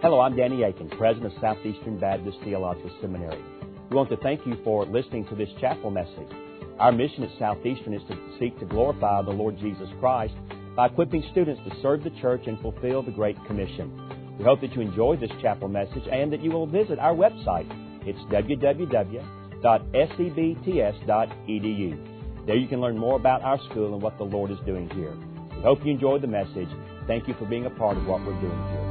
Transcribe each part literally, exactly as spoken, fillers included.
Hello, I'm Danny Aiken, President of Southeastern Baptist Theological Seminary. We want to thank you for listening to this chapel message. Our mission at Southeastern is to seek to glorify the Lord Jesus Christ by equipping students to serve the church and fulfill the Great Commission. We hope that you enjoy this chapel message and that you will visit our website. It's w w w dot s e b t s dot e d u. There you can learn more about our school and what the Lord is doing here. We hope you enjoyed the message. Thank you for being a part of what we're doing here.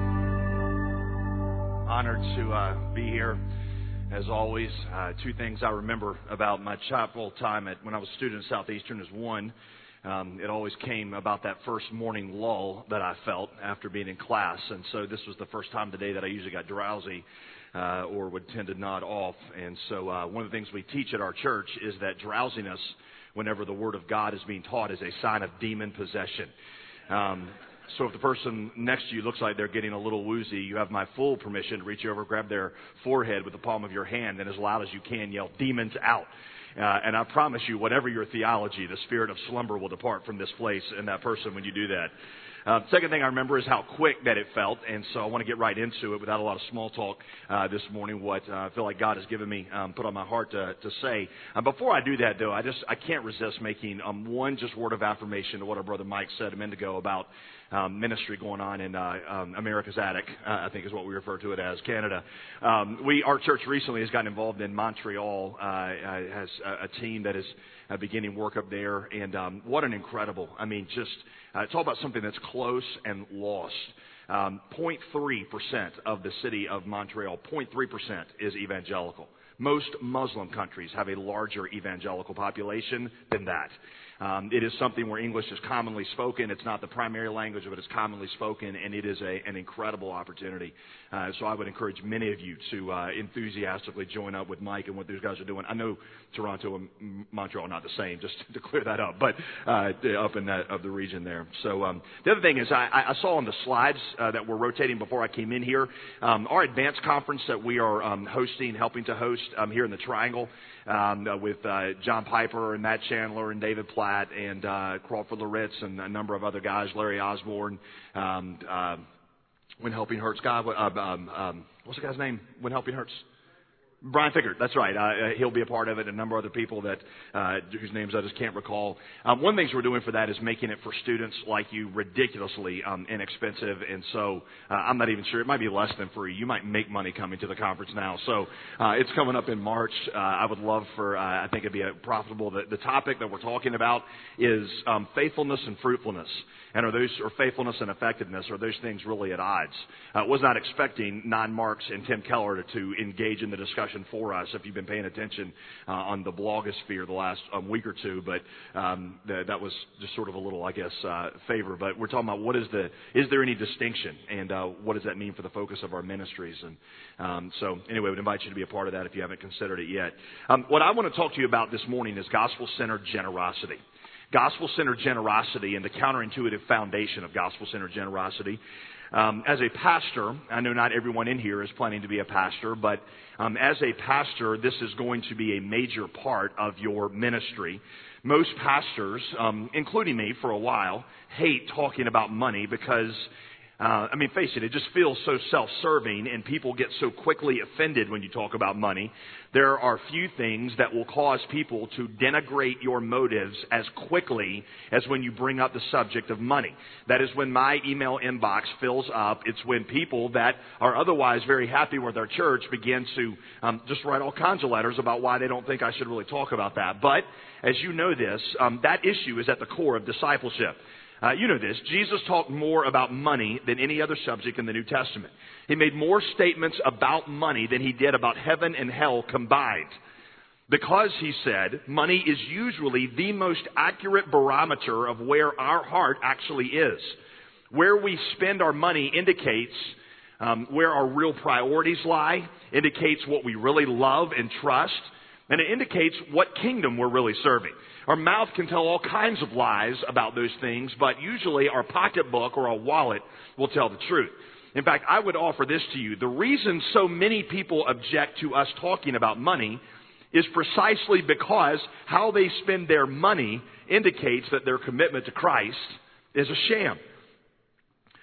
Honored to uh, be here. As always, uh, two things I remember about my chapel time at when I was a student at Southeastern is one, um, it always came about that first morning lull that I felt after being in class. And so this was the first time today that I usually got drowsy uh, or would tend to nod off. And so uh, one of the things we teach at our church is that drowsiness, whenever the Word of God is being taught, is a sign of demon possession. Um, So if the person next to you looks like they're getting a little woozy, you have my full permission to reach over, grab their forehead with the palm of your hand, and as loud as you can, yell, "Demons out." Uh, and I promise you, whatever your theology, the spirit of slumber will depart from this place and that person when you do that. Uh, second thing I remember is how quick that it felt, and so I want to get right into it without a lot of small talk uh, this morning, what uh, I feel like God has given me, um, put on my heart to, to say. Uh, before I do that, though, I just I can't resist making um, one just word of affirmation to what our brother Mike said a minute ago about um, ministry going on in uh, um, America's Attic, uh, I think is what we refer to it as, Canada. Um, we, our church recently has gotten involved in Montreal, uh, uh, has a, a team that is uh, beginning work up there, and um, what an incredible, I mean, just... Uh, it's all about something that's close and lost. Um, zero point three percent of the city of Montreal, zero point three percent is evangelical. Most Muslim countries have a larger evangelical population than that. Um, it is something where English is commonly spoken. It's not the primary language, but it's commonly spoken, and it is a, an incredible opportunity. Uh, so I would encourage many of you to uh, enthusiastically join up with Mike and what those guys are doing. I know Toronto and Montreal are not the same, just to clear that up, but uh, up in that of the region there. So um, the other thing is I, I saw on the slides uh, that were rotating before I came in here, um, our advanced conference that we are um, hosting, helping to host um, here in the Triangle um, uh, with uh, John Piper and Matt Chandler and David Platt and uh, Crawford Loritz and a number of other guys, Larry Osborne, um, uh, When Helping Hurts guy, uh, um, um, what's the guy's name? When Helping Hurts? Brian Fickert, that's right. Uh, he'll be a part of it, and a number of other people that uh, whose names I just can't recall. Um, one of the things we're doing for that is making it for students like you ridiculously um, inexpensive, and so uh, I'm not even sure. It might be less than free. You might make money coming to the conference now. So uh, it's coming up in March. Uh, I would love for, uh, I think it'd be a profitable. The, the topic that we're talking about is um, faithfulness and fruitfulness. And are those, or faithfulness and effectiveness, are those things really at odds? I uh, was not expecting Nan Marks and Tim Keller to, to engage in the discussion for us, if you've been paying attention uh, on the blogosphere the last um, week or two. But um, th- that was just sort of a little, I guess, uh, favor. But we're talking about what is the, is there any distinction? And uh, what does that mean for the focus of our ministries? And um, so anyway, I would invite you to be a part of that if you haven't considered it yet. Um, what I want to talk to you about this morning is gospel-centered generosity. Gospel-centered generosity and the counterintuitive foundation of gospel-centered generosity. Um, as a pastor, I know not everyone in here is planning to be a pastor, but um, as a pastor, this is going to be a major part of your ministry. Most pastors, um, including me for a while, hate talking about money because Uh, I mean, face it, it just feels so self-serving, and people get so quickly offended when you talk about money. There are few things that will cause people to denigrate your motives as quickly as when you bring up the subject of money. That is when my email inbox fills up. It's when people that are otherwise very happy with our church begin to um, just write all kinds of letters about why they don't think I should really talk about that. But as you know this, um, that issue is at the core of discipleship. Uh, you know this. Jesus talked more about money than any other subject in the New Testament. He made more statements about money than he did about heaven and hell combined. Because, he said, money is usually the most accurate barometer of where our heart actually is. Where we spend our money indicates um, where our real priorities lie, indicates what we really love and trust, and it indicates what kingdom we're really serving. Our mouth can tell all kinds of lies about those things, but usually our pocketbook or our wallet will tell the truth. In fact, I would offer this to you. The reason so many people object to us talking about money is precisely because how they spend their money indicates that their commitment to Christ is a sham.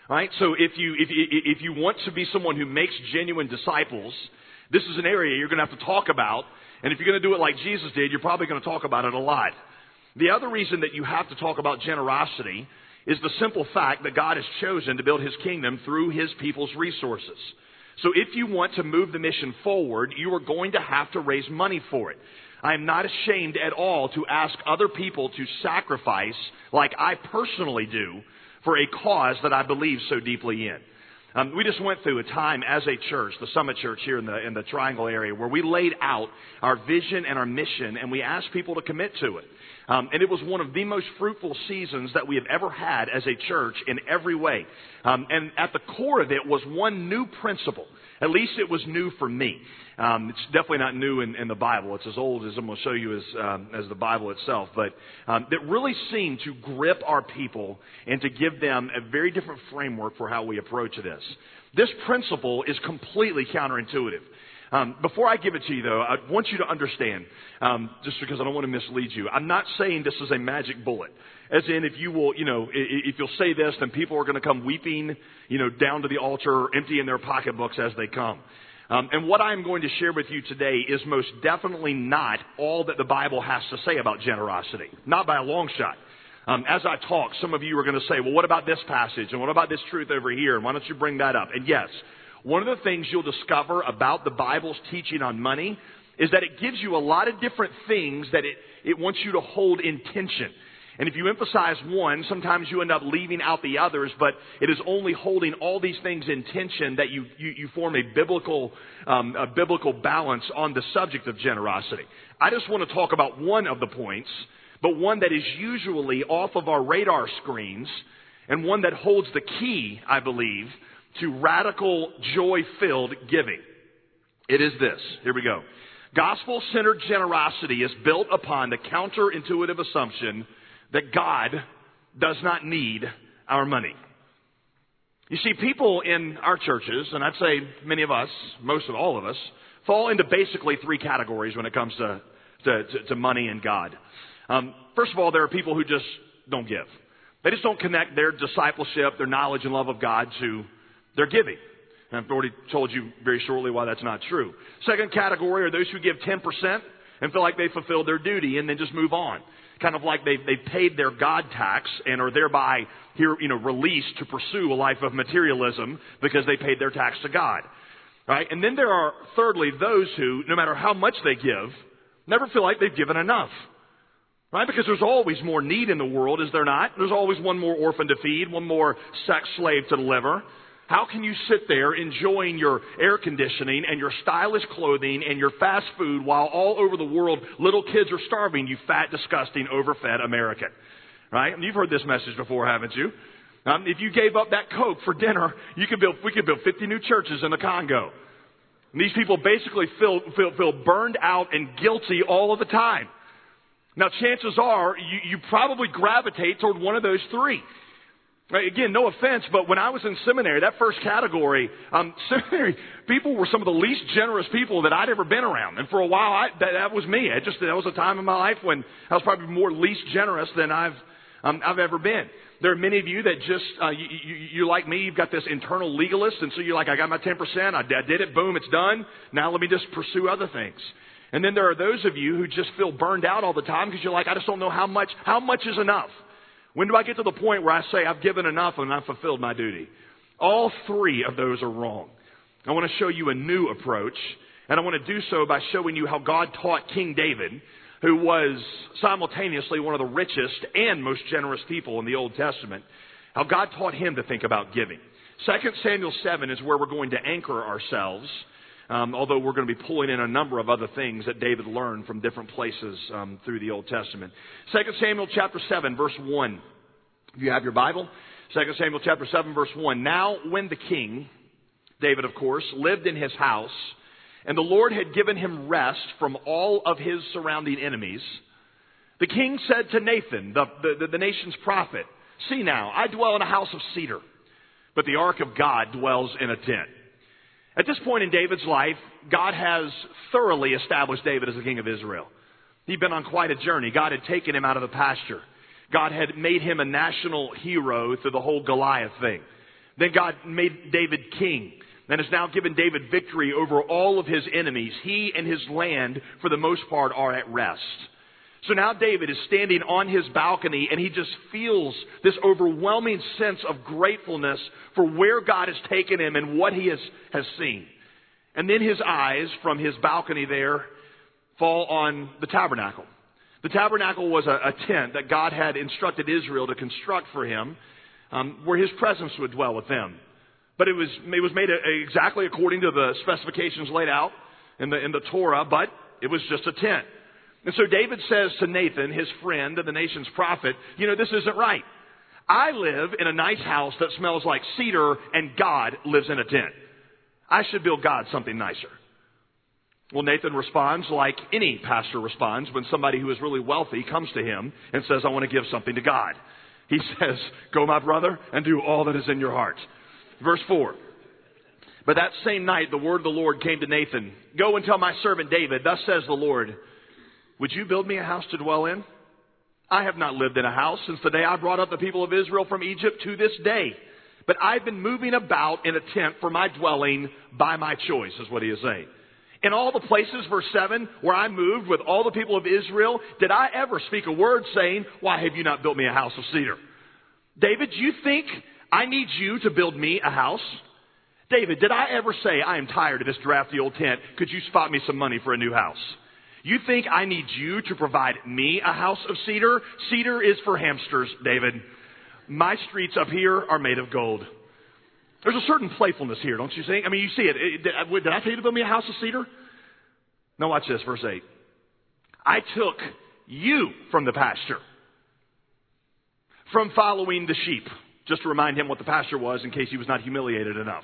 All right? So if you, if, if you want to be someone who makes genuine disciples, this is an area you're going to have to talk about. And if you're going to do it like Jesus did, you're probably going to talk about it a lot. The other reason that you have to talk about generosity is the simple fact that God has chosen to build His kingdom through His people's resources. So if you want to move the mission forward, you are going to have to raise money for it. I am not ashamed at all to ask other people to sacrifice, like I personally do, for a cause that I believe so deeply in. Um, we just went through a time as a church, the Summit Church here in the in the Triangle area, where we laid out our vision and our mission, and we asked people to commit to it. Um, and it was one of the most fruitful seasons that we have ever had as a church in every way. Um, and at the core of it was one new principle. At least it was new for me. Um, it's definitely not new in, in the Bible. It's as old as I'm going to show you as um, as the Bible itself. But um, that really seemed to grip our people and to give them a very different framework for how we approach this. This principle is completely counterintuitive. Um, before I give it to you, though, I want you to understand, um, just because I don't want to mislead you, I'm not saying this is a magic bullet. As in, if you will, you know, if you'll say this, then people are going to come weeping, you know, down to the altar, emptying their pocketbooks as they come. Um, and what I'm going to share with you today is most definitely not all that the Bible has to say about generosity. Not by a long shot. Um, as I talk, some of you are going to say, well, what about this passage? And what about this truth over here? And why don't you bring that up? And yes, one of the things you'll discover about the Bible's teaching on money is that it gives you a lot of different things that it, it wants you to hold in tension. And if you emphasize one, sometimes you end up leaving out the others, but it is only holding all these things in tension that you, you, you form a biblical, um, a biblical balance on the subject of generosity. I just want to talk about one of the points, but one that is usually off of our radar screens, and one that holds the key, I believe, to radical, joy-filled giving. It is this. Here we go. Gospel-centered generosity is built upon the counterintuitive assumption that God does not need our money. You see, people in our churches, and I'd say many of us, most of all of us, fall into basically three categories when it comes to, to, to, to money and God. Um, first of all, there are people who just don't give. They just don't connect their discipleship, their knowledge and love of God to their giving. And I've already told you very shortly why that's not true. Second category are those who give ten percent and feel like they fulfilled their duty and then just move on. Kind of like they've, they've paid their God tax and are thereby here, you know, released to pursue a life of materialism because they paid their tax to God. Right? And then there are, thirdly, those who, no matter how much they give, never feel like they've given enough. Right? Because there's always more need in the world, is there not? There's always one more orphan to feed, one more sex slave to deliver. How can you sit there enjoying your air conditioning and your stylish clothing and your fast food while all over the world little kids are starving, you fat, disgusting, overfed American? Right? You've heard this message before, haven't you? Um, if you gave up that Coke for dinner, you could build, we could build fifty new churches in the Congo. And these people basically feel, feel, feel burned out and guilty all of the time. Now, chances are you, you probably gravitate toward one of those three. Right, again, no offense, but when I was in seminary, that first category, um, seminary people were some of the least generous people that I'd ever been around. And for a while, I, that, that was me. It just that was a time in my life when I was probably more least generous than I've um, I've ever been. There are many of you that just uh, you, you, you like me. You've got this internal legalist, and so you're like, I got my ten percent. I, I did it. Boom, it's done. Now let me just pursue other things. And then there are those of you who just feel burned out all the time because you're like, I just don't know how much. How much is enough? When do I get to the point where I say I've given enough and I've fulfilled my duty? All three of those are wrong. I want to show you a new approach, and I want to do so by showing you how God taught King David, who was simultaneously one of the richest and most generous people in the Old Testament, how God taught him to think about giving. Second Samuel seven is where we're going to anchor ourselves, um, although we're going to be pulling in a number of other things that David learned from different places um, through the Old Testament. Second Samuel chapter seven, verse one. If you have your Bible, Second Samuel chapter seven, verse one. Now when the king, David of course, lived in his house, and the Lord had given him rest from all of his surrounding enemies, the king said to Nathan, the, the, the nation's prophet, "See now, I dwell in a house of cedar, but the ark of God dwells in a tent." At this point in David's life, God has thoroughly established David as the king of Israel. He'd been on quite a journey. God had taken him out of the pasture. God had made him a national hero through the whole Goliath thing. Then God made David king and has now given David victory over all of his enemies. He and his land, for the most part, are at rest. So now David is standing on his balcony and he just feels this overwhelming sense of gratefulness for where God has taken him and what he has, has seen. And then his eyes from his balcony there fall on the tabernacle. The tabernacle was a, a tent that God had instructed Israel to construct for him, um, where his presence would dwell with them. But it was, it was made a, a, exactly according to the specifications laid out in the, in the Torah, but it was just a tent. And so David says to Nathan, his friend and the nation's prophet, you know, this isn't right. I live in a nice house that smells like cedar, and God lives in a tent. I should build God something nicer. Well, Nathan responds like any pastor responds when somebody who is really wealthy comes to him and says, I want to give something to God. He says, go, my brother, and do all that is in your heart. Verse four. But that same night, the word of the Lord came to Nathan. Go and tell my servant David, thus says the Lord, would you build me a house to dwell in? I have not lived in a house since the day I brought up the people of Israel from Egypt to this day. But I've been moving about in a tent for my dwelling by my choice, is what he is saying. In all the places, verse seven, where I moved with all the people of Israel, did I ever speak a word saying, why have you not built me a house of cedar? David, do you think I need you to build me a house? David, did I ever say, I am tired of this drafty old tent. Could you spot me some money for a new house? You think I need you to provide me a house of cedar? Cedar is for hamsters, David. My streets up here are made of gold. There's a certain playfulness here, don't you think? I mean, you see it. Did, did I tell you to build me a house of cedar? Now watch this, verse eight. I took you from the pasture, from following the sheep. Just to remind him what the pasture was in case he was not humiliated enough.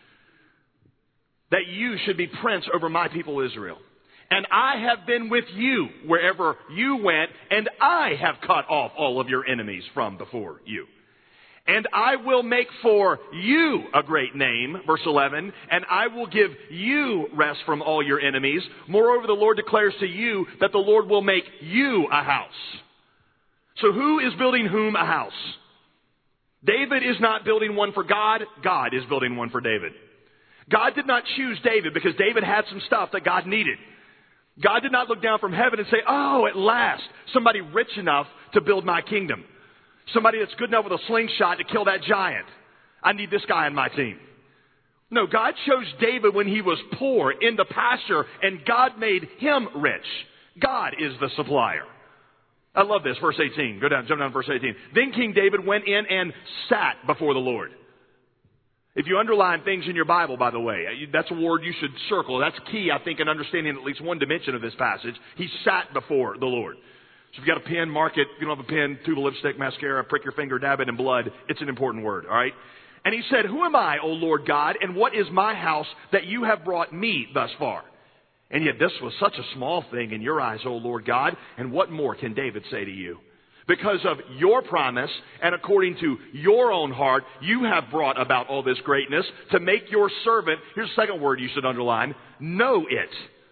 That you should be prince over my people Israel. And I have been with you wherever you went, and I have cut off all of your enemies from before you. And I will make for you a great name, verse eleven, and I will give you rest from all your enemies. Moreover, the Lord declares to you that the Lord will make you a house. So who is building whom a house? David is not building one for God. God is building one for David. God did not choose David because David had some stuff that God needed. God did not look down from heaven and say, oh, at last, somebody rich enough to build my kingdom. Somebody that's good enough with a slingshot to kill that giant. I need this guy on my team. No, God chose David when he was poor in the pasture, and God made him rich. God is the supplier. I love this, verse eighteen. Go down, jump down to verse eighteen. Then King David went in and sat before the Lord. If you underline things in your Bible, by the way, that's a word you should circle. That's key, I think, in understanding at least one dimension of this passage. He sat before the Lord. So if you've got a pen, mark it. If you don't have a pen, tube of lipstick, mascara, prick your finger, dab it in blood. It's an important word, all right? And he said, who am I, O Lord God, and what is my house that you have brought me thus far? And yet this was such a small thing in your eyes, O Lord God. And what more can David say to you? Because of your promise and according to your own heart, you have brought about all this greatness to make your servant, here's the second word you should underline, know it.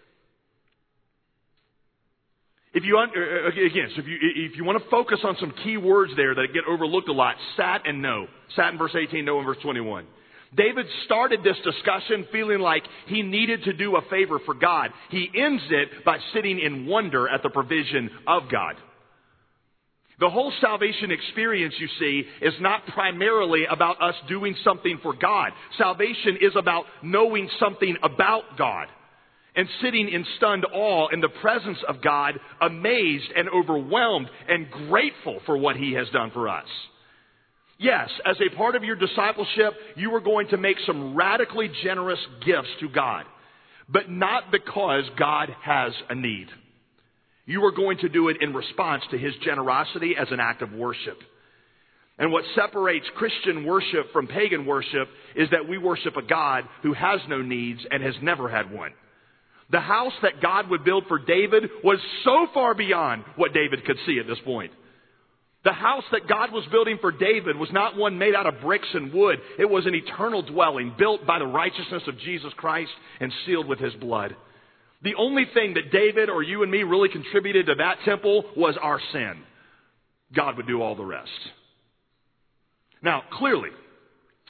If you, again, so if you, if you want to focus on some key words there that get overlooked a lot, sat and know. Sat in verse eighteen, know in verse twenty-one. David started this discussion feeling like he needed to do a favor for God. He ends it by sitting in wonder at the provision of God. The whole salvation experience, you see, is not primarily about us doing something for God. Salvation is about knowing something about God and sitting in stunned awe in the presence of God, amazed and overwhelmed and grateful for what He has done for us. Yes, as a part of your discipleship, you are going to make some radically generous gifts to God, but not because God has a need. You are going to do it in response to His generosity as an act of worship. And what separates Christian worship from pagan worship is that we worship a God who has no needs and has never had one. The house that God would build for David was so far beyond what David could see at this point. The house that God was building for David was not one made out of bricks and wood. It was an eternal dwelling built by the righteousness of Jesus Christ and sealed with His blood. The only thing that David or you and me really contributed to that temple was our sin. God would do all the rest. Now, clearly,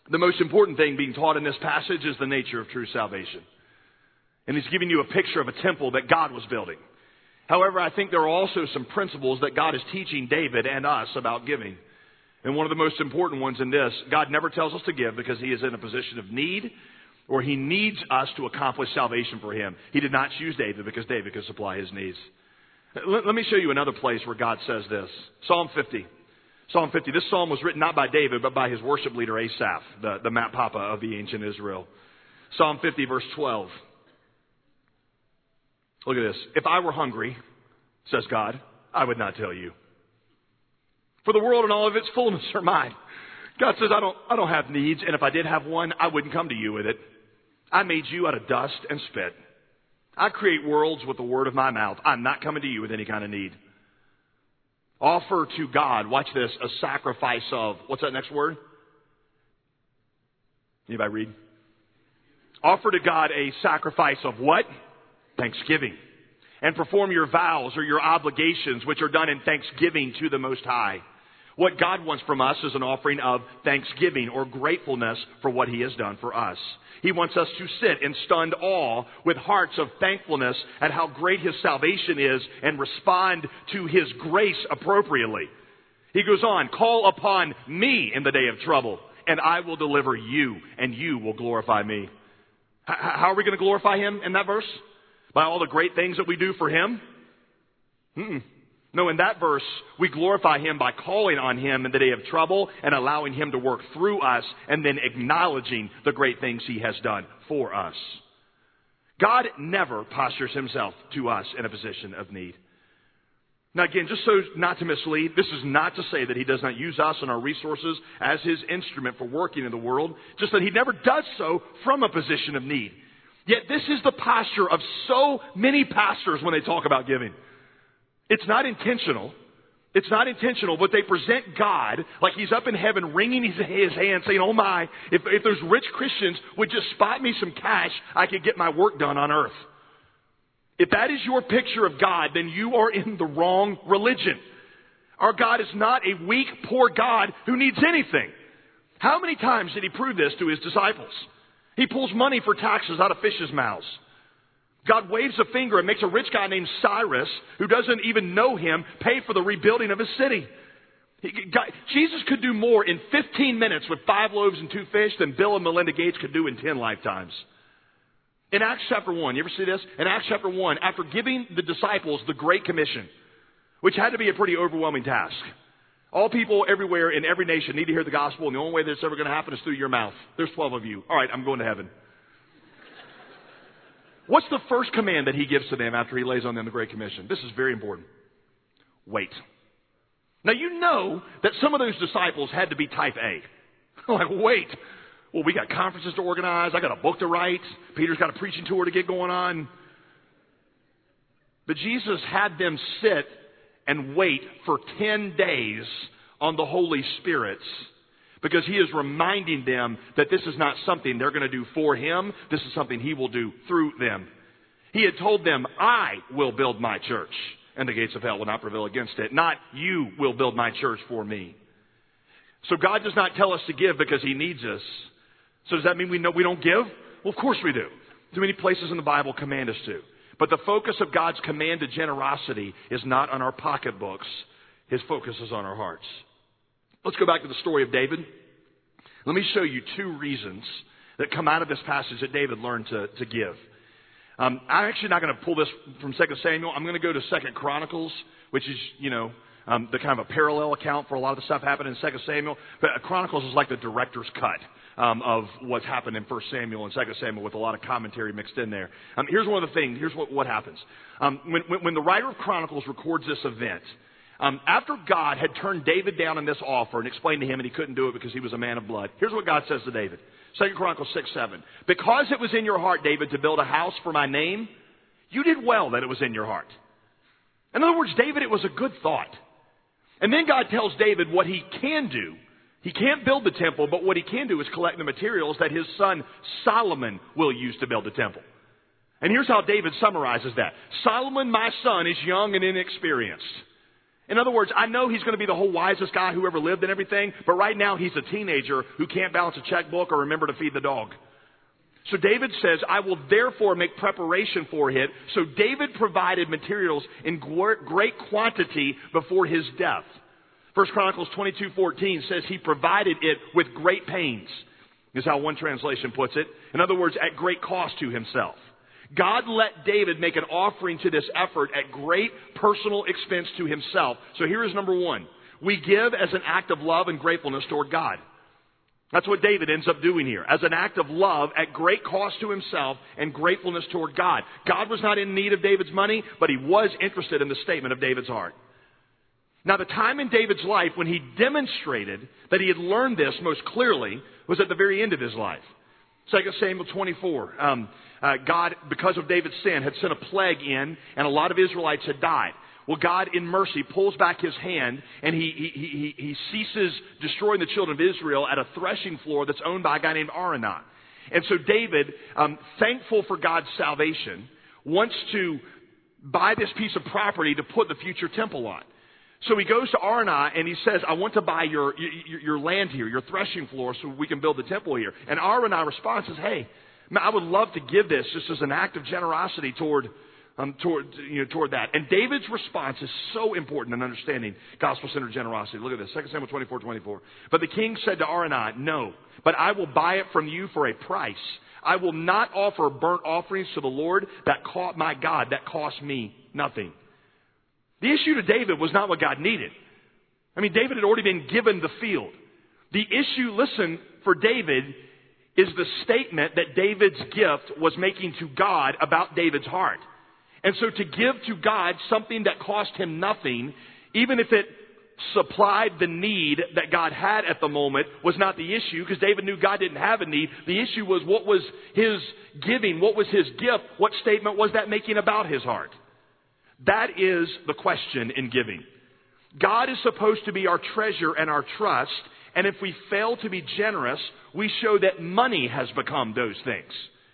The most important thing being taught in this passage is the nature of true salvation. And he's giving you a picture of a temple that God was building. However, I think there are also some principles that God is teaching David and us about giving. And one of the most important ones in this, God never tells us to give because he is in a position of need, or he needs us to accomplish salvation for him. He did not choose David because David could supply his needs. Let, let me show you another place where God says this. Psalm fifty. Psalm fifty. This psalm was written not by David, but by his worship leader Asaph, the, the Map Papa of the ancient Israel. Psalm fifty, verse twelve. Look at this. If I were hungry, says God, I would not tell you. For the world and all of its fullness are mine. God says, I don't, I don't have needs, and if I did have one, I wouldn't come to you with it. I made you out of dust and spit. I create worlds with the word of my mouth. I'm not coming to you with any kind of need. Offer to God, watch this, a sacrifice of, what's that next word? Anybody read? Offer to God a sacrifice of what? Thanksgiving. And perform your vows or your obligations, which are done in thanksgiving to the Most High. What God wants from us is an offering of thanksgiving or gratefulness for what he has done for us. He wants us to sit in stunned awe with hearts of thankfulness at how great his salvation is and respond to his grace appropriately. He goes on, call upon me in the day of trouble, and I will deliver you, and you will glorify me. H- how are we going to glorify him in that verse? By all the great things that we do for him? Mm-mm. No, in that verse, we glorify him by calling on him in the day of trouble and allowing him to work through us and then acknowledging the great things he has done for us. God never postures himself to us in a position of need. Now again, just so not to mislead, this is not to say that he does not use us and our resources as his instrument for working in the world, just that he never does so from a position of need. Yet this is the posture of so many pastors when they talk about giving. It's not intentional. It's not intentional, but they present God like he's up in heaven wringing his, his hand saying, oh my, if, if those rich Christians would just spot me some cash, I could get my work done on earth. If that is your picture of God, then you are in the wrong religion. Our God is not a weak, poor God who needs anything. How many times did he prove this to his disciples? He pulls money for taxes out of fish's mouths. God waves a finger and makes a rich guy named Cyrus, who doesn't even know him, pay for the rebuilding of his city. He, God, Jesus could do more in fifteen minutes with five loaves and two fish than Bill and Melinda Gates could do in ten lifetimes. In Acts chapter one, you ever see this? In Acts chapter one, after giving the disciples the Great Commission, which had to be a pretty overwhelming task. All people everywhere in every nation need to hear the gospel, and the only way that's ever going to happen is through your mouth. There's twelve of you. All right, I'm going to heaven. What's the first command that he gives to them after he lays on them the Great Commission? This is very important. Wait. Now you know that some of those disciples had to be type A. Like, wait. Well, we got conferences to organize. I got a book to write. Peter's got a preaching tour to get going on. But Jesus had them sit and wait for ten days on the Holy Spirit, because he is reminding them that this is not something they're going to do for him. This is something he will do through them. He had told them, I will build my church, and the gates of hell will not prevail against it. Not you will build my church for me. So God does not tell us to give because he needs us. So does that mean we know we don't give? Well, of course we do. Too many places in the Bible command us to. But the focus of God's command to generosity is not on our pocketbooks. His focus is on our hearts. Let's go back to the story of David. Let me show you two reasons that come out of this passage that David learned to, to give. Um, I'm actually not going to pull this from Second Samuel. I'm going to go to Second Chronicles, which is, you know, um, the kind of a parallel account for a lot of the stuff happening in Second Samuel. But Chronicles is like the director's cut um, of what's happened in First Samuel and Second Samuel, with a lot of commentary mixed in there. Um, here's one of the things. Here's what, what happens. Um, when, when, when the writer of Chronicles records this event, Um, after God had turned David down in this offer and explained to him that he couldn't do it because he was a man of blood, here's what God says to David. Second Chronicles six seven. Because it was in your heart, David, to build a house for my name, you did well that it was in your heart. In other words, David, it was a good thought. And then God tells David what he can do. He can't build the temple, but what he can do is collect the materials that his son Solomon will use to build the temple. And here's how David summarizes that. Solomon, my son, is young and inexperienced. In other words, I know he's going to be the whole wisest guy who ever lived and everything, but right now he's a teenager who can't balance a checkbook or remember to feed the dog. So David says, I will therefore make preparation for it. So David provided materials in great quantity before his death. First Chronicles twenty-two fourteen says he provided it with great pains, is how one translation puts it. In other words, at great cost to himself. God let David make an offering to this effort at great personal expense to himself. So here is number one. We give as an act of love and gratefulness toward God. That's what David ends up doing here. As an act of love at great cost to himself and gratefulness toward God. God was not in need of David's money, but he was interested in the statement of David's heart. Now, the time in David's life when he demonstrated that he had learned this most clearly was at the very end of his life. Second Samuel twenty-four. Um, uh, God, because of David's sin, had sent a plague in, and a lot of Israelites had died. Well, God, in mercy, pulls back his hand, and he, he, he, he ceases destroying the children of Israel at a threshing floor that's owned by a guy named Araunah. And so David, um, thankful for God's salvation, wants to buy this piece of property to put the future temple on. So he goes to Araunah and he says, I want to buy your, your, your land here, your threshing floor, so we can build the temple here. And Araunah responds, says, hey, I would love to give this just as an act of generosity toward Um, toward, you know, toward that. And David's response is so important in understanding gospel-centered generosity. Look at this, Second Samuel twenty-four twenty-four. But the king said to Araunah, no, but I will buy it from you for a price. I will not offer burnt offerings to the Lord that cost my God, that cost me nothing. The issue to David was not what God needed. I mean, David had already been given the field. The issue, listen, for David is the statement that David's gift was making to God about David's heart. And so to give to God something that cost him nothing, even if it supplied the need that God had at the moment, was not the issue, because David knew God didn't have a need. The issue was, what was his giving? What was his gift? What statement was that making about his heart? That is the question in giving. God is supposed to be our treasure and our trust, and if we fail to be generous, we show that money has become those things.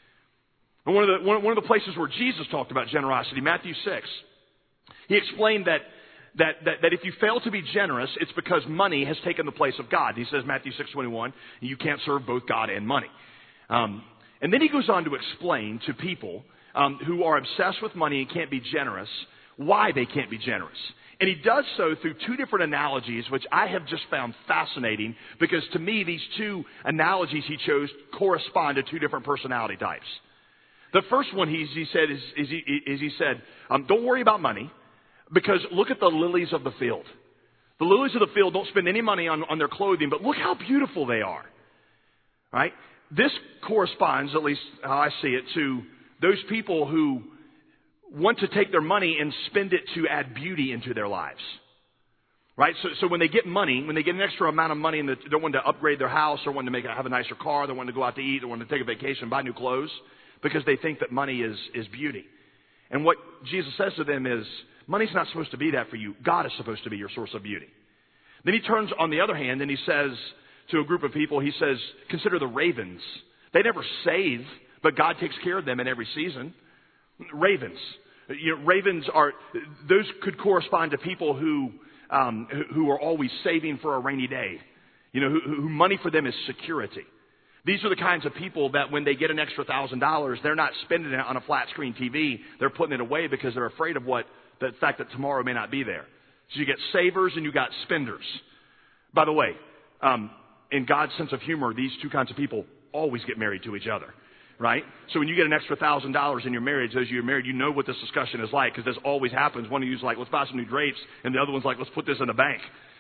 And one of the one, one of the places where Jesus talked about generosity, Matthew six, he explained that, that that that if you fail to be generous, it's because money has taken the place of God. He says, Matthew six twenty-one, you can't serve both God and money. Um, and then he goes on to explain to people um, who are obsessed with money and can't be generous, why they can't be generous. And he does so through two different analogies, which I have just found fascinating, because to me, these two analogies he chose correspond to two different personality types. The first one he, he said is, is, he, is he said, um, don't worry about money, because look at the lilies of the field. The lilies of the field don't spend any money on, on their clothing, but look how beautiful they are. Right? This corresponds, at least how I see it, to those people who want to take their money and spend it to add beauty into their lives. Right? So, so when they get money, when they get an extra amount of money and they're wanting to upgrade their house, or wanting to make have a nicer car, they're wanting to go out to eat, they're wanting to take a vacation, buy new clothes, because they think that money is, is beauty. And what Jesus says to them is, money's not supposed to be that for you. God is supposed to be your source of beauty. Then he turns on the other hand and he says to a group of people, he says, consider the ravens. They never save, but God takes care of them in every season. Ravens. You know, ravens are, those could correspond to people who, um, who are always saving for a rainy day. You know, who, who money for them is security. These are the kinds of people that when they get an extra thousand dollars, they're not spending it on a flat screen T V. They're putting it away because they're afraid of what, the fact that tomorrow may not be there. So you get savers and you got spenders. By the way, um, in God's sense of humor, these two kinds of people always get married to each other. Right? So when you get an extra thousand dollars in your marriage, those of you who are married, you know what this discussion is like, because this always happens. One of you's like, let's buy some new drapes, and the other one's like, let's put this in the bank.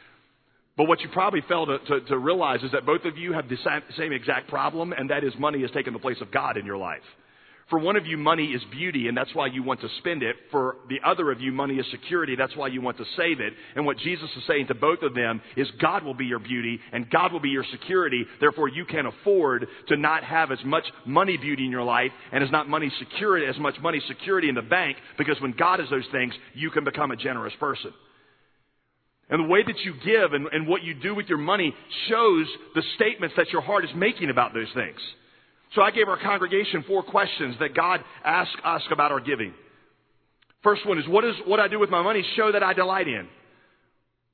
But what you probably fail to, to, to realize is that both of you have the same, same exact problem, and that is money has taken the place of God in your life. For one of you, money is beauty, and that's why you want to spend it. For the other of you, money is security. That's why you want to save it. And what Jesus is saying to both of them is God will be your beauty, and God will be your security. Therefore, you can afford to not have as much money beauty in your life and as not money security, as much money security in the bank, because when God is those things, you can become a generous person. And the way that you give and, and what you do with your money shows the statements that your heart is making about those things. So I gave our congregation four questions that God asked us about our giving. First one is, what is what I do with my money show that I delight in?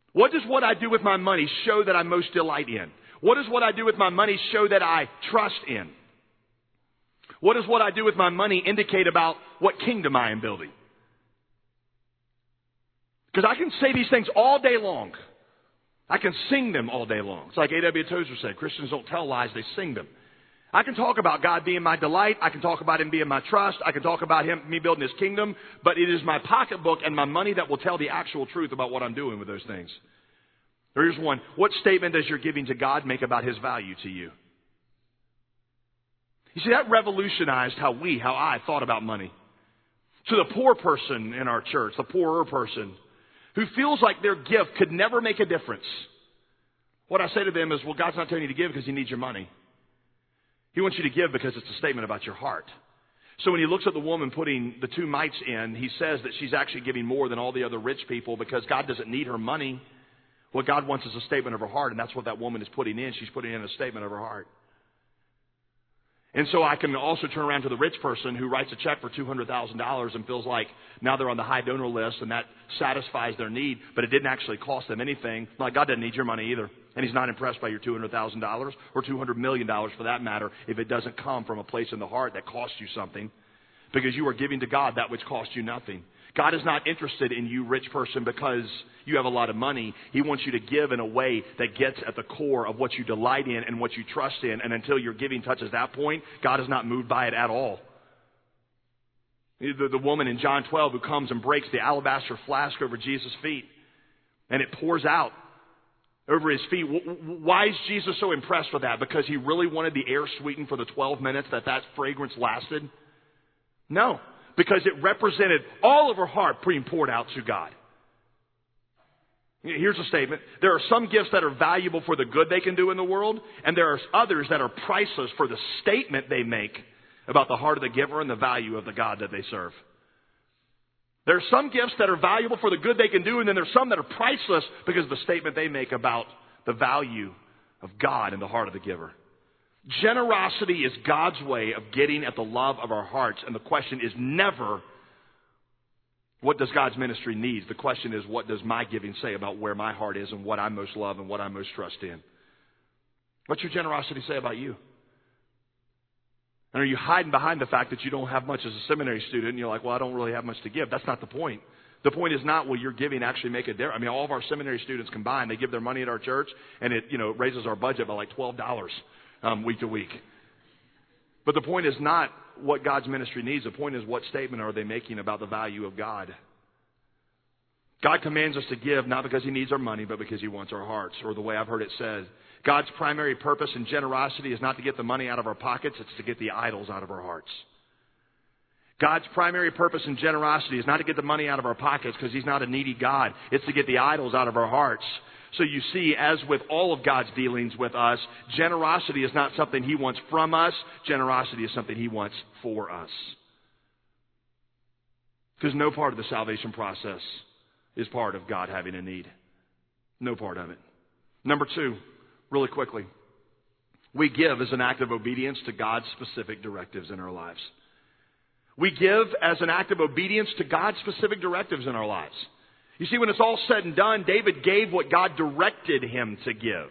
What does what I do with my money show that I most delight in? What does what I do with my money show that I trust in? What does what I do with my money indicate about what kingdom I am building? Because I can say these things all day long. I can sing them all day long. It's like A W Tozer said, Christians don't tell lies, they sing them. I can talk about God being my delight. I can talk about Him being my trust. I can talk about Him, me building His kingdom. But it is my pocketbook and my money that will tell the actual truth about what I'm doing with those things. Here's one. What statement does your giving to God make about His value to you? You see, that revolutionized how we, how I thought about money. To the poor person in our church, the poorer person, who feels like their gift could never make a difference. What I say to them is, well, God's not telling you to give because He needs your money. He wants you to give because it's a statement about your heart. So when He looks at the woman putting the two mites in, He says that she's actually giving more than all the other rich people because God doesn't need her money. What God wants is a statement of her heart, and that's what that woman is putting in. She's putting in a statement of her heart. And so I can also turn around to the rich person who writes a check for two hundred thousand dollars and feels like now they're on the high donor list and that satisfies their need, but it didn't actually cost them anything. Like, God doesn't need your money either. And He's not impressed by your two hundred thousand dollars or two hundred million dollars for that matter if it doesn't come from a place in the heart that costs you something, because you are giving to God that which costs you nothing. God is not interested in you, rich person, because you have a lot of money. He wants you to give in a way that gets at the core of what you delight in and what you trust in. And until your giving touches that point, God is not moved by it at all. The, the woman in John twelve who comes and breaks the alabaster flask over Jesus' feet, and it pours out over His feet. Why is Jesus so impressed with that? Because He really wanted the air sweetened for the twelve minutes that that fragrance lasted? No. Because it represented all of her heart being poured out to God. Here's a statement. There are some gifts that are valuable for the good they can do in the world, and there are others that are priceless for the statement they make about the heart of the giver and the value of the God that they serve. There are some gifts that are valuable for the good they can do, and then there's some that are priceless because of the statement they make about the value of God in the heart of the giver. Generosity is God's way of getting at the love of our hearts. And the question is never, what does God's ministry need? The question is, what does my giving say about where my heart is and what I most love and what I most trust in? What's your generosity say about you? And are you hiding behind the fact that you don't have much as a seminary student and you're like, well, I don't really have much to give? That's not the point. The point is not, will your giving actually make a difference? I mean, all of our seminary students combined, they give their money at our church, and it, you know, raises our budget by like twelve dollars. Um, week to week. But the point is not what God's ministry needs. The point is, what statement are they making about the value of God? God commands us to give not because He needs our money, but because He wants our hearts. Or the way I've heard it said, God's primary purpose in generosity is not to get the money out of our pockets, it's to get the idols out of our hearts. God's primary purpose in generosity is not to get the money out of our pockets because He's not a needy God. It's to get the idols out of our hearts. So you see, as with all of God's dealings with us, generosity is not something He wants from us. Generosity is something He wants for us. Because no part of the salvation process is part of God having a need. No part of it. Number two, really quickly, we give as an act of obedience to God's specific directives in our lives. We give as an act of obedience to God's specific directives in our lives. You see, when it's all said and done, David gave what God directed him to give.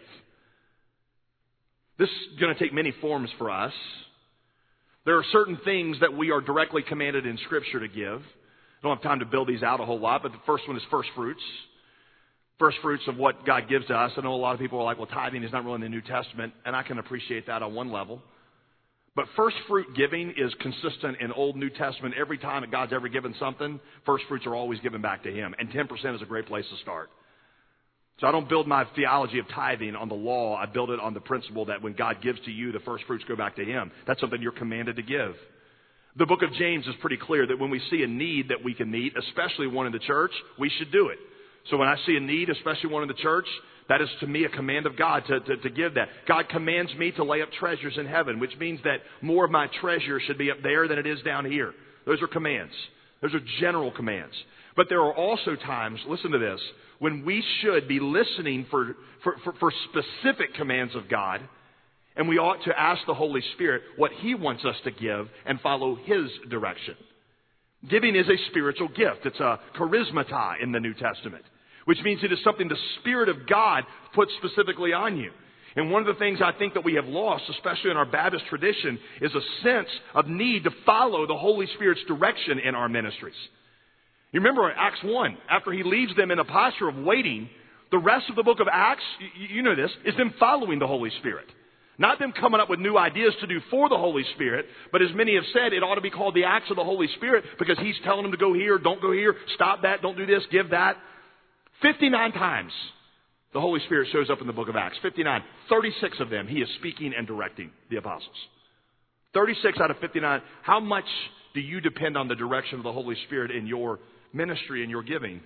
This is going to take many forms for us. There are certain things that we are directly commanded in Scripture to give. I don't have time to build these out a whole lot, but the first one is first fruits. First fruits of what God gives to us. I know a lot of people are like, well, tithing is not really in the New Testament, and I can appreciate that on one level. But first fruit giving is consistent in Old New Testament. Every time that God's ever given something, first fruits are always given back to Him. And ten percent is a great place to start. So I don't build my theology of tithing on the law. I build it on the principle that when God gives to you, the first fruits go back to Him. That's something you're commanded to give. The book of James is pretty clear that when we see a need that we can meet, especially one in the church, we should do it. So when I see a need, especially one in the church, that is to me a command of God to, to, to give that. God commands me to lay up treasures in heaven, which means that more of my treasure should be up there than it is down here. Those are commands. Those are general commands. But there are also times, listen to this, when we should be listening for, for, for, for specific commands of God, and we ought to ask the Holy Spirit what He wants us to give and follow His direction. Giving is a spiritual gift. It's a charismata in the New Testament, which means it is something the Spirit of God puts specifically on you. And one of the things I think that we have lost, especially in our Baptist tradition, is a sense of need to follow the Holy Spirit's direction in our ministries. You remember Acts one, after he leaves them in a posture of waiting, the rest of the book of Acts, you, you know this, is them following the Holy Spirit. Not them coming up with new ideas to do for the Holy Spirit, but as many have said, it ought to be called the Acts of the Holy Spirit because he's telling them to go here, don't go here, stop that, don't do this, give that. fifty-nine times the Holy Spirit shows up in the book of Acts. fifty-nine. thirty-six of them, he is speaking and directing the apostles. thirty-six out of fifty-nine. How much do you depend on the direction of the Holy Spirit in your ministry and your giving?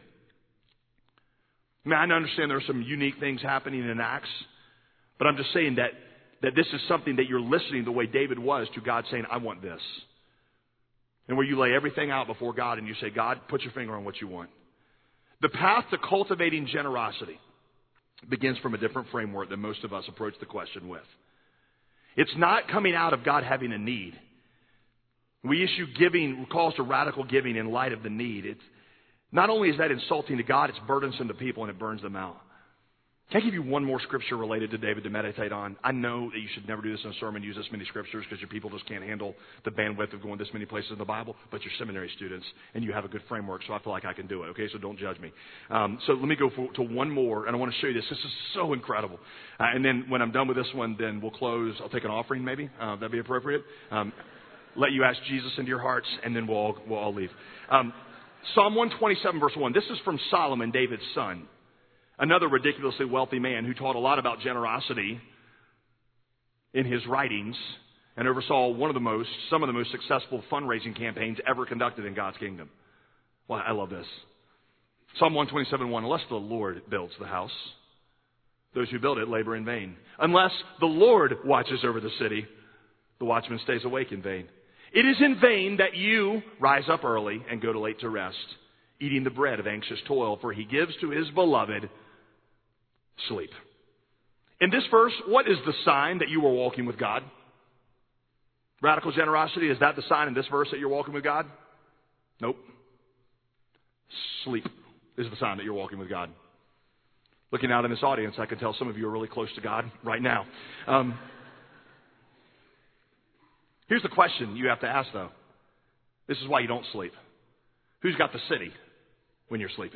I mean, I understand there are some unique things happening in Acts, but I'm just saying that, that this is something that you're listening the way David was to God saying, I want this. And where you lay everything out before God and you say, God, put your finger on what you want. The path to cultivating generosity begins from a different framework than most of us approach the question with. It's not coming out of God having a need. We issue giving, calls to radical giving in light of the need. It's, not only is that insulting to God, it's burdensome to people and it burns them out. Can I give you one more scripture related to David to meditate on? I know that you should never do this in a sermon, use this many scriptures, because your people just can't handle the bandwidth of going this many places in the Bible, but you're seminary students, and you have a good framework, so I feel like I can do it, okay? So don't judge me. Um, so let me go for, to one more, and I want to show you this. This is so incredible. Uh, and then when I'm done with this one, then we'll close. I'll take an offering, maybe. Uh, that'd be appropriate. Um, let you ask Jesus into your hearts, and then we'll all, we'll all leave. Um, Psalm one twenty-seven, verse one. This is from Solomon, David's son. Another ridiculously wealthy man who taught a lot about generosity in his writings and oversaw one of the most, some of the most successful fundraising campaigns ever conducted in God's kingdom. Well, I love this. Psalm one twenty-seven, one. Unless the Lord builds the house, those who build it labor in vain. Unless the Lord watches over the city, the watchman stays awake in vain. It is in vain that you rise up early and go to late to rest, eating the bread of anxious toil, for he gives to his beloved sleep. In this verse, what is the sign that you are walking with God? Radical generosity, is that the sign in this verse that you're walking with God? Nope. Sleep is the sign that you're walking with God. Looking out in this audience, I can tell some of you are really close to God right now. Um, here's the question you have to ask, though. This is why you don't sleep. Who's got the city when you're sleeping?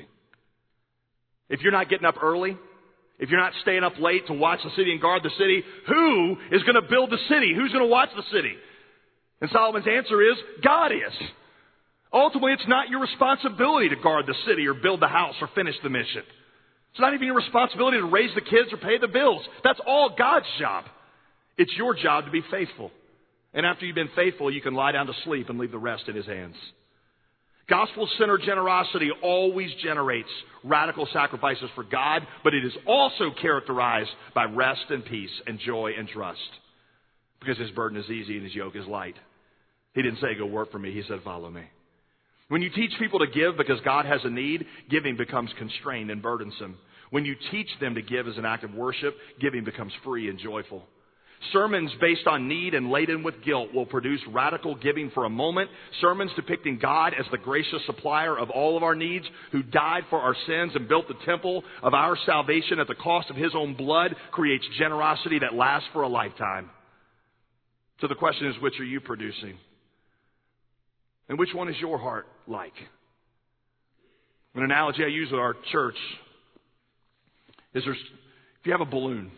If you're not getting up early, if you're not staying up late to watch the city and guard the city, who is going to build the city? Who's going to watch the city? And Solomon's answer is, God is. Ultimately, it's not your responsibility to guard the city or build the house or finish the mission. It's not even your responsibility to raise the kids or pay the bills. That's all God's job. It's your job to be faithful. And after you've been faithful, you can lie down to sleep and leave the rest in his hands. Gospel-centered generosity always generates radical sacrifices for God, but it is also characterized by rest and peace and joy and trust. Because his burden is easy and his yoke is light. He didn't say, go work for me. He said, follow me. When you teach people to give because God has a need, giving becomes constrained and burdensome. When you teach them to give as an act of worship, giving becomes free and joyful. Sermons based on need and laden with guilt will produce radical giving for a moment. Sermons depicting God as the gracious supplier of all of our needs, who died for our sins and built the temple of our salvation at the cost of his own blood, creates generosity that lasts for a lifetime. So the question is, which are you producing? And which one is your heart like? An analogy I use with our church is there's, if you have a balloon,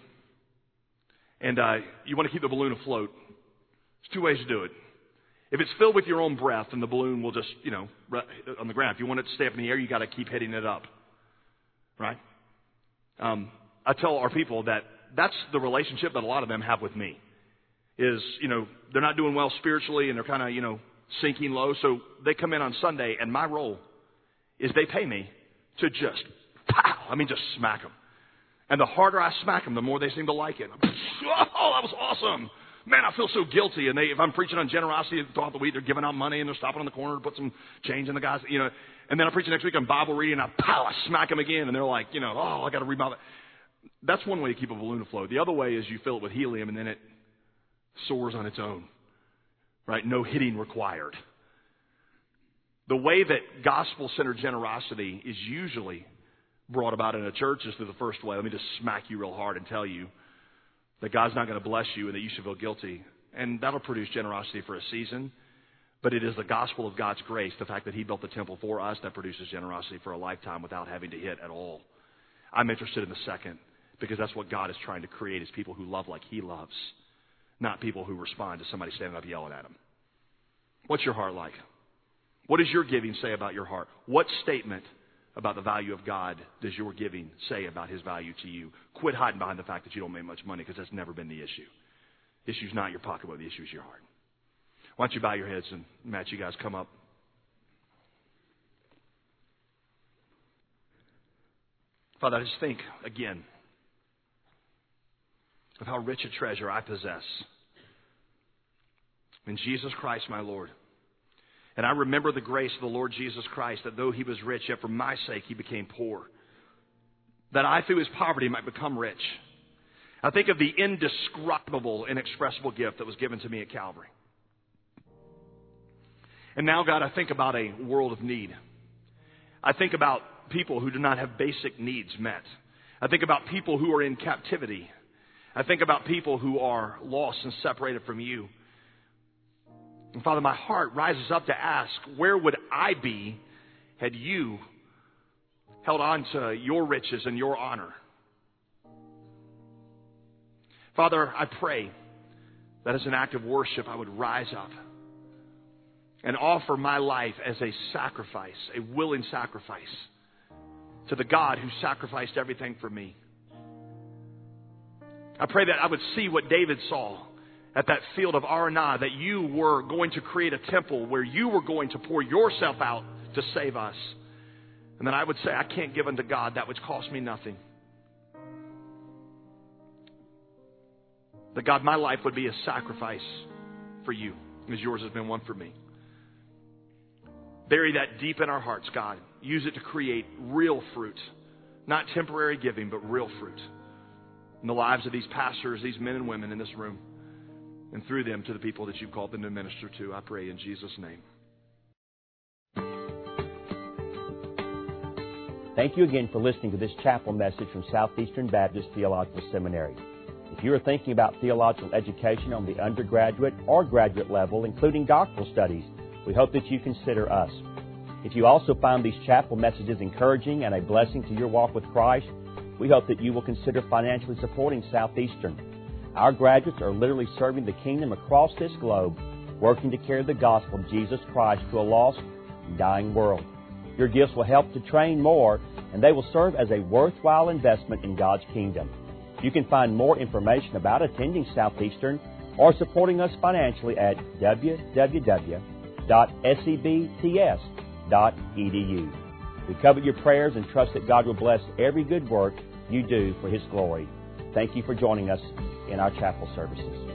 and uh, you want to keep the balloon afloat, there's two ways to do it. If it's filled with your own breath, then the balloon will just, you know, on the ground. If you want it to stay up in the air, you got to keep hitting it up, right? Um, I tell our people that that's the relationship that a lot of them have with me. Is, you know, they're not doing well spiritually and they're kind of, you know, sinking low. So they come in on Sunday, and my role is they pay me to just, pow, I mean, just smack them. And the harder I smack them, the more they seem to like it. Oh, that was awesome. Man, I feel so guilty. And they, if I'm preaching on generosity throughout the week, they're giving out money and they're stopping on the corner to put some change in the guys, you know. And then I preach next week on Bible reading, and I, pow, I smack them again. And they're like, you know, oh, I got to read my... That's one way to keep a balloon afloat. The other way is you fill it with helium, and then it soars on its own. Right? No hitting required. The way that gospel-centered generosity is usually brought about in a church is through the first way. Let me just smack you real hard and tell you that God's not going to bless you and that you should feel guilty. And that'll produce generosity for a season. But it is the gospel of God's grace, the fact that He built the temple for us, that produces generosity for a lifetime without having to hit at all. I'm interested in the second because that's what God is trying to create, is people who love like He loves, not people who respond to somebody standing up yelling at them. What's your heart like? What does your giving say about your heart? What statement about the value of God does your giving say about His value to you? Quit hiding behind the fact that you don't make much money, because that's never been the issue. The issue is not your pocketbook. The issue is your heart. Why don't you bow your heads, and Matt, you guys come up. Father, I just think, again, of how rich a treasure I possess in Jesus Christ, my Lord. And I remember the grace of the Lord Jesus Christ, that though He was rich, yet for my sake He became poor, that I through His poverty might become rich. I think of the indescribable, inexpressible gift that was given to me at Calvary. And now, God, I think about a world of need. I think about people who do not have basic needs met. I think about people who are in captivity. I think about people who are lost and separated from You. And Father, my heart rises up to ask, where would I be had You held on to Your riches and Your honor? Father, I pray that as an act of worship, I would rise up and offer my life as a sacrifice, a willing sacrifice to the God who sacrificed everything for me. I pray that I would see what David saw at that field of Arunah, that You were going to create a temple where You were going to pour Yourself out to save us. And then I would say, I can't give unto God that which cost me nothing. That God, my life would be a sacrifice for You, as Yours has been one for me. Bury that deep in our hearts, God. Use it to create real fruit. Not temporary giving, but real fruit. In the lives of these pastors, these men and women in this room. And through them to the people that You've called them to minister to. I pray in Jesus' name. Thank you again for listening to this chapel message from Southeastern Baptist Theological Seminary. If you are thinking about theological education on the undergraduate or graduate level, including doctoral studies, we hope that you consider us. If you also find these chapel messages encouraging and a blessing to your walk with Christ, we hope that you will consider financially supporting Southeastern. Our graduates are literally serving the kingdom across this globe, working to carry the gospel of Jesus Christ to a lost and dying world. Your gifts will help to train more, and they will serve as a worthwhile investment in God's kingdom. You can find more information about attending Southeastern or supporting us financially at w w w dot s e b t s dot e d u. We covet your prayers and trust that God will bless every good work you do for His glory. Thank you for joining us in our chapel services.